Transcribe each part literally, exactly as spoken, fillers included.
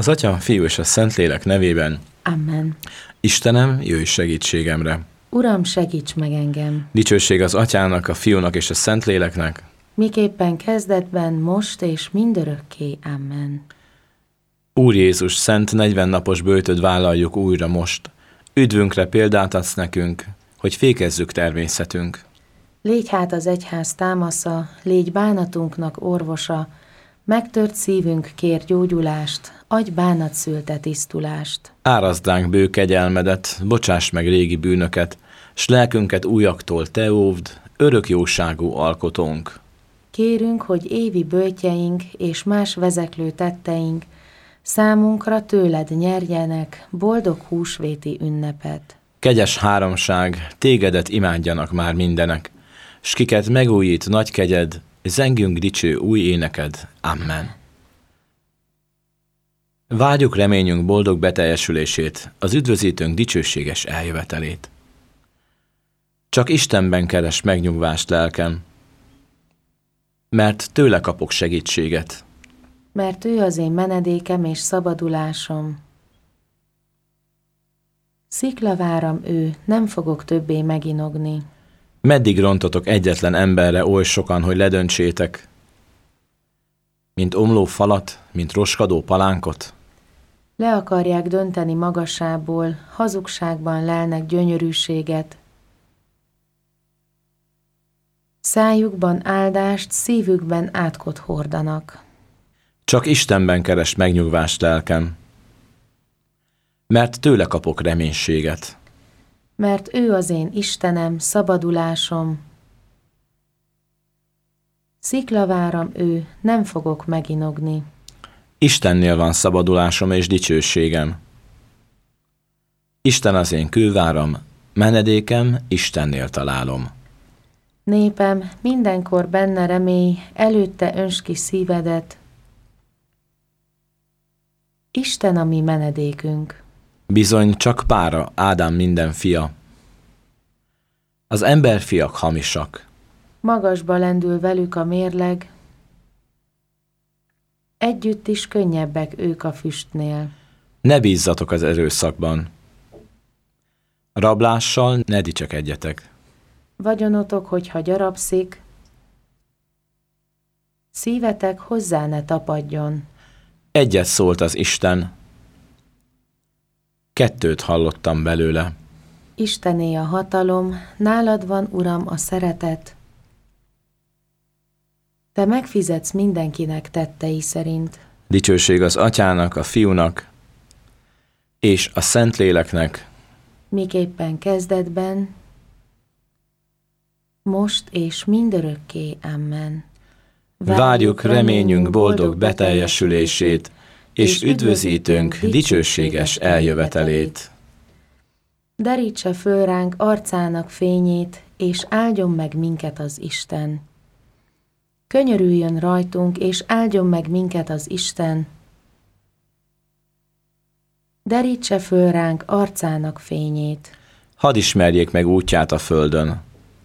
Az Atya, Fiú és a Szentlélek nevében. Amen. Istenem, jöjj segítségemre. Uram, segíts meg engem. Dicsőség az Atyának, a Fiúnak és a Szentléleknek. Miképpen kezdetben, most és mindörökké. Amen. Úr Jézus, szent negyvennapos böjtöd vállaljuk újra most. Üdvünkre példát adsz nekünk, hogy fékezzük természetünk. Légy hát az egyház támasza, légy bánatunknak orvosa, megtört szívünk kér gyógyulást, adj bánat szülte tisztulást. Árazdánk bő kegyelmedet, bocsáss meg régi bűnöket, s lelkünket újaktól te óvd, örök jóságú alkotónk. Kérünk, hogy évi böjtjeink és más vezeklő tetteink számunkra tőled nyerjenek boldog húsvéti ünnepet. Kegyes háromság, tégedet imádjanak már mindenek, s kiket megújít nagy kegyed, zengjünk dicső új éneked. Amen. Várjuk reményünk boldog beteljesülését, az üdvözítőnk dicsőséges eljövetelét. Csak Istenben keres megnyugvást lelkem, mert tőle kapok segítséget. Mert ő az én menedékem és szabadulásom. Sziklaváram ő, nem fogok többé meginogni. Meddig rontotok egyetlen emberre oly sokan, hogy ledöntsétek? Mint omló falat, mint roskadó palánkot? Le akarják dönteni magasából, hazugságban lelnek gyönyörűséget. Szájukban áldást, szívükben átkot hordanak. Csak Istenben keres megnyugvást lelkem, mert tőle kapok reménységet. Mert ő az én Istenem, szabadulásom. Sziklaváram ő, nem fogok meginogni. Istennél van szabadulásom és dicsőségem. Isten az én kőváram, menedékem Istennél találom. Népem, mindenkor benne remély, előtte önts ki szívedet. Isten a mi menedékünk. Bizony csak pára Ádám minden fia. Az emberfiak hamisak. Magasba lendül velük a mérleg, együtt is könnyebbek ők a füstnél. Ne bízzatok az erőszakban. Rablással ne dicsekedjetek. Vagyonotok, hogyha gyarapszik, szívetek hozzá ne tapadjon. Egyet szólt az Isten, kettőt hallottam belőle. Istené a hatalom, nálad van, Uram, a szeretet. Te megfizetsz mindenkinek tettei szerint. Dicsőség az Atyának, a Fiúnak és a Szentléleknek. Miképpen kezdetben, most és mindörökké. Amen. Várjuk reményünk boldog beteljesülését, és üdvözítőnk dicsőséges eljövetelét. Derítse föl ránk arcának fényét, és áldjon meg minket az Isten. Könyörüljön rajtunk, és áldjon meg minket az Isten. Derítse föl ránk arcának fényét. Hadd ismerjék meg útját a földön,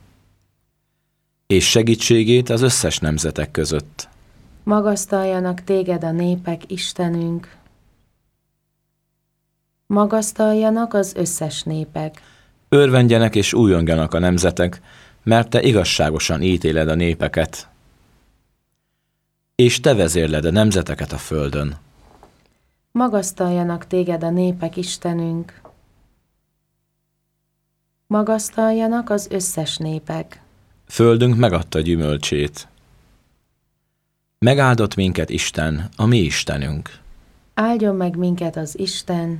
és segítségét az összes nemzetek között. Magasztaljanak téged a népek, Istenünk. Magasztaljanak az összes népek. Örvendjenek és újongjanak a nemzetek, mert te igazságosan ítéled a népeket, és te vezérled a nemzeteket a földön. Magasztaljanak téged a népek, Istenünk. Magasztaljanak az összes népek. Földünk megadta gyümölcsét. Megáldott minket Isten, a mi Istenünk. Áldjon meg minket az Isten.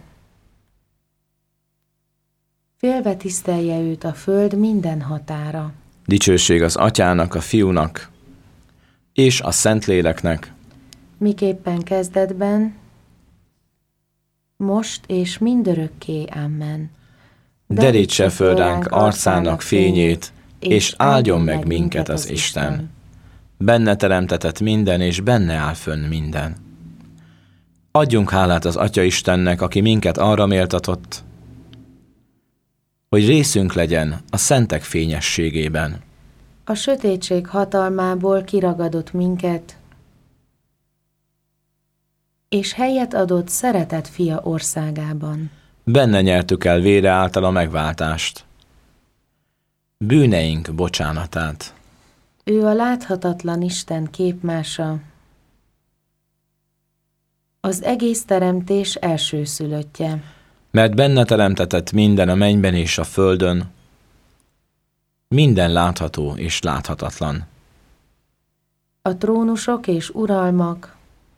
Félve tisztelje őt a föld minden határa. Dicsőség az Atyának, a Fiúnak és a Szentléleknek. Miképpen kezdetben, most és mindörökké. Amen. Derítse föl ránk arcának fényét, és áldjon meg minket az Isten. Benne teremtetett minden, és benne áll fönn minden. Adjunk hálát az Atya Istennek, aki minket arra méltatott, hogy részünk legyen a szentek fényességében. A sötétség hatalmából kiragadott minket, és helyet adott szeretett fia országában. Benne nyertük el vére által a megváltást, bűneink bocsánatát. Ő a láthatatlan Isten képmása, az egész teremtés elsőszülöttje. Mert benne teremtetett minden a mennyben és a földön, minden látható és láthatatlan. A trónusok és uralmak,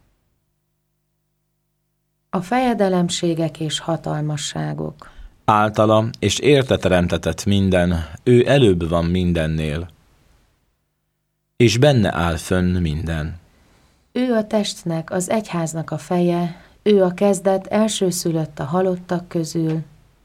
a fejedelemségek és hatalmasságok. Általa és érte teremtetett minden, ő előbb van mindennél, és benne áll fönn minden. Ő a testnek, az egyháznak a feje, ő a kezdet elsőszülött a halottak közül,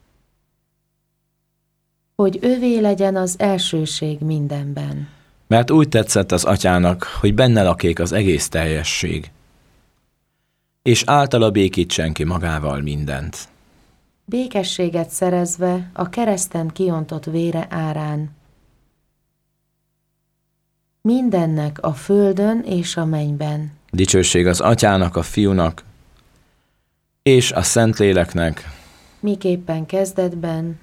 hogy ővé legyen az elsőség mindenben. Mert úgy tetszett az atyának, hogy benne lakék az egész teljesség, és általa békítsen ki magával mindent. Békességet szerezve a kereszten kiontott vére árán, mindennek a földön és a mennyben. Dicsőség az atyának, a fiúnak, és a Szentléleknek, miképpen kezdetben,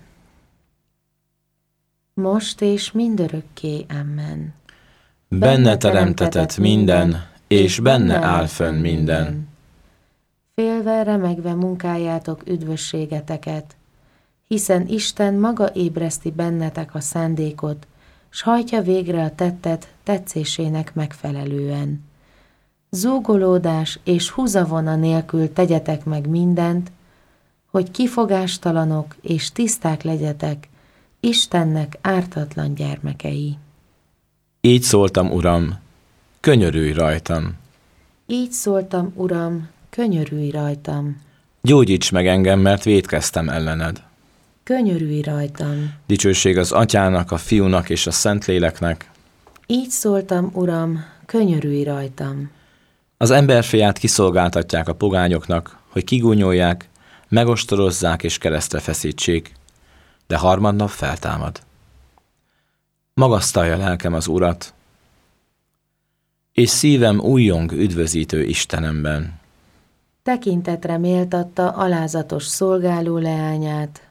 most és mindörökké. Amen. Benne teremtetett minden, és benne áll fönn minden. Félve, remegve munkájátok üdvösségeteket, hiszen Isten maga ébreszti bennetek a szándékot, s hajtja végre a tettet tetszésének megfelelően. Zúgolódás és húzavona nélkül tegyetek meg mindent, hogy kifogástalanok és tiszták legyetek, Istennek ártatlan gyermekei. Így szóltam, Uram, könyörülj rajtam. Így szóltam, Uram, könyörülj rajtam. Gyógyíts meg engem, mert vétkeztem ellened. Könyörülj rajtam. Dicsőség az atyának, a fiúnak és a Szentléleknek. Így szóltam, Uram, könyörülj rajtam. Az emberfiát kiszolgáltatják a pogányoknak, hogy kigúnyolják, megostorozzák és keresztre feszítsék, de harmadnap feltámad. Magasztalja lelkem az Urat, és szívem újjong üdvözítő Istenemben. Tekintetre méltatta alázatos szolgáló leányát.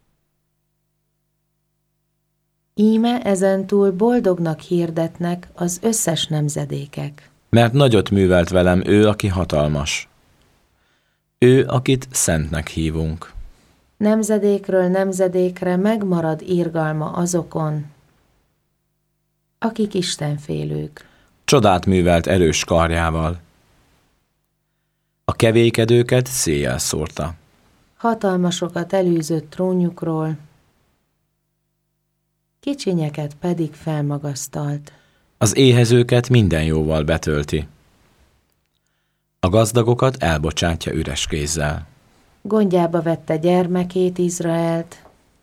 Íme ezentúl boldognak hirdetnek az összes nemzedékek. Mert nagyot művelt velem ő, aki hatalmas. Ő, akit szentnek hívunk. Nemzedékről nemzedékre megmarad irgalma azokon, akik istenfélők. Csodát művelt erős karjával. A kevékedőket széjjel szórta. Hatalmasokat elűzött trónjukról, kicsinyeket pedig felmagasztalt. Az éhezőket minden jóval betölti. A gazdagokat elbocsátja üres kézzel. Gondjába vette gyermekét, Izraelt,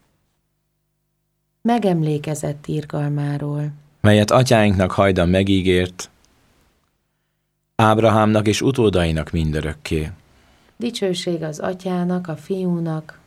megemlékezett irgalmáról, melyet atyáinknak hajdan megígért, Ábrahámnak és utódainak mindörökké. Dicsőség az atyának, a fiúnak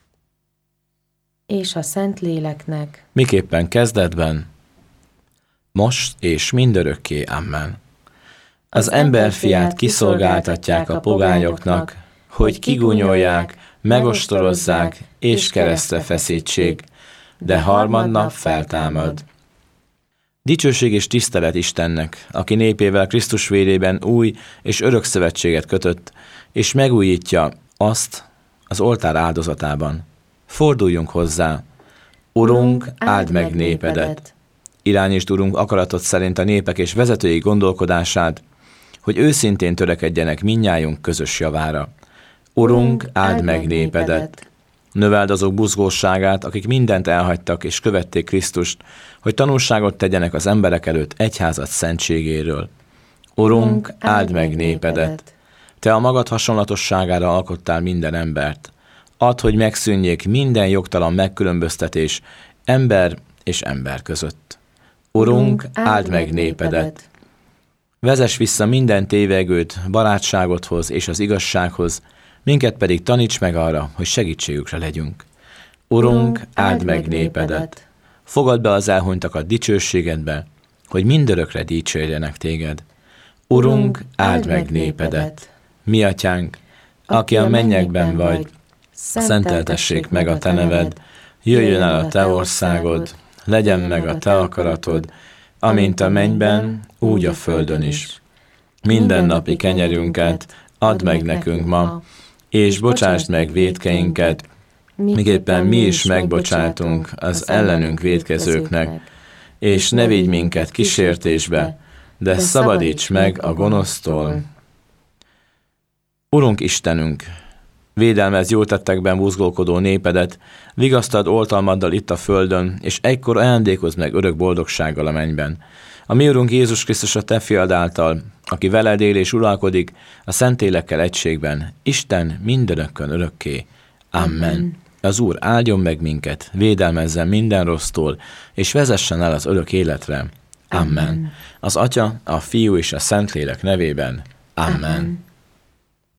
és a Szentléleknek, miképpen kezdetben, most és mindörökké. Amen. Az, az emberfiát kiszolgáltatják a pogányoknak, hogy kigúnyolják, megostorozzák és keresztre feszítsék, de harmadnap feltámad. Dicsőség és tisztelet Istennek, aki népével Krisztus vérében új és örök szövetséget kötött, és megújítja azt az oltár áldozatában. Forduljunk hozzá. Urunk, áld meg népedet! Irányítsd, Urunk, akaratod szerint a népek és vezetői gondolkodását, hogy őszintén törekedjenek mindnyájunk közös javára. Urunk, áld meg népedet! Növeld azok buzgóságát, akik mindent elhagytak és követték Krisztust, hogy tanúságot tegyenek az emberek előtt egyházad szentségéről. Urunk, áld meg népedet! Te a magad hasonlatosságára alkottál minden embert. Add, hogy megszűnjék minden jogtalan megkülönböztetés ember és ember között. Urunk, áld meg népedet! Vezess vissza minden tévegőt barátságodhoz és az igazsághoz, minket pedig taníts meg arra, hogy segítségükre legyünk. Urunk, áld meg népedet! Fogadd be az elhunytakat dicsőségedbe, hogy mindörökre dicsérjenek téged. Urunk, áld meg népedet! Mi atyánk, aki a mennyekben vagy, szenteltessék meg a te neved, jöjjön el a te országod, legyen meg a te akaratod, amint a mennyben, úgy a földön is. Minden napi kenyerünket add meg nekünk ma, és bocsásd meg vétkeinket, miképpen mi is megbocsátunk az ellenünk vétkezőknek, és ne vigy minket kísértésbe, de szabadíts meg a gonosztól. Urunk Istenünk, védelmezz jó tettekben buzgolkodó népedet, vigasztad oltalmaddal itt a földön, és egykor ajándékozz meg örök boldogsággal a mennyben. A mi Urunk Jézus Krisztus a te fiad által, aki veled él és uralkodik a Szentélekkel egységben, Isten mindenökkön örökké. Amen. Amen. Az Úr áldjon meg minket, védelmezzen minden rossztól, és vezessen el az örök életre. Amen. Amen. Az Atya, a Fiú és a Szentlélek nevében. Amen. Amen.